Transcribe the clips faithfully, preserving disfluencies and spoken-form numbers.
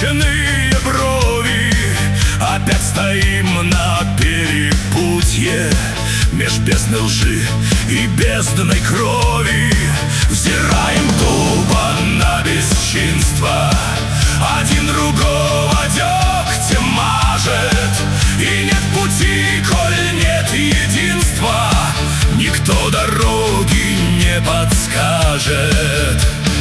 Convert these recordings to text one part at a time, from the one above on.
скрюченные брови. Опять стоим на перепутье меж бездны лжи и бездной крови. Взираем тупо на бесчинство, один другого дегтем мажет. И нет пути, коль нет единства, никто дороги не подскажет.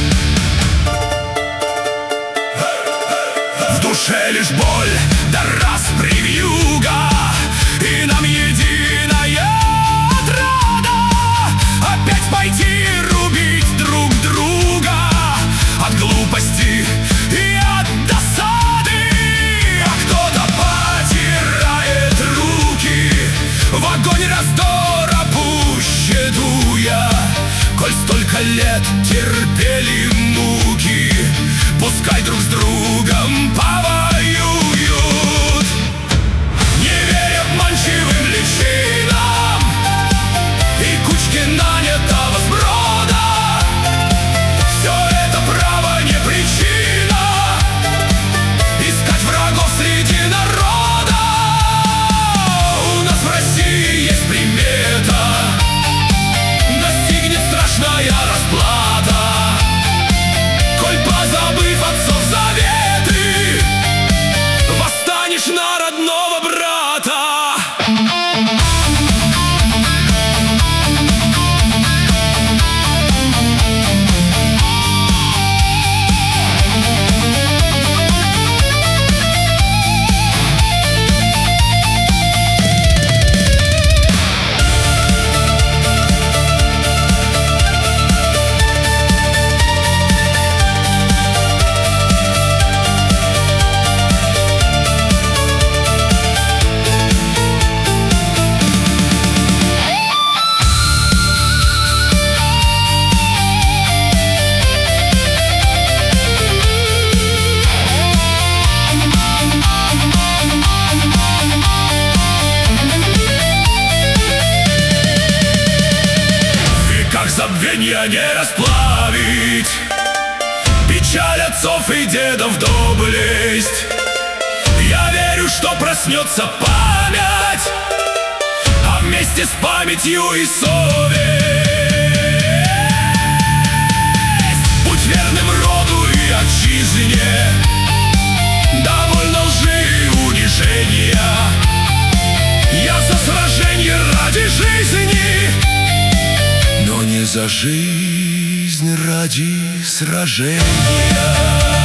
В душе лишь боль, да распри вьюга, и нам единая отрада опять пойти рубить друг друга от глупости и от досады. А кто-то потирает руки в огонь раздора пуще дуя. Коль столько лет терпели муки, пускай друг с другом повоюют. Не веря обманчивым личинам и кучке нанятого сброда, все это право не причина искать врагов среди народа. У нас в России есть примета, настигнет страшная расплата, коль позабыв отцов заветы, восстанешь на родного брата. Забвенья не расплавить, печаль отцов и дедов доблесть. Я верю, что проснется память, а вместе с памятью и совесть. Будь верным роду и отчизне, довольно лжи и унижения. Я за сраженье ради жизни, но не за жизнь ради сражения.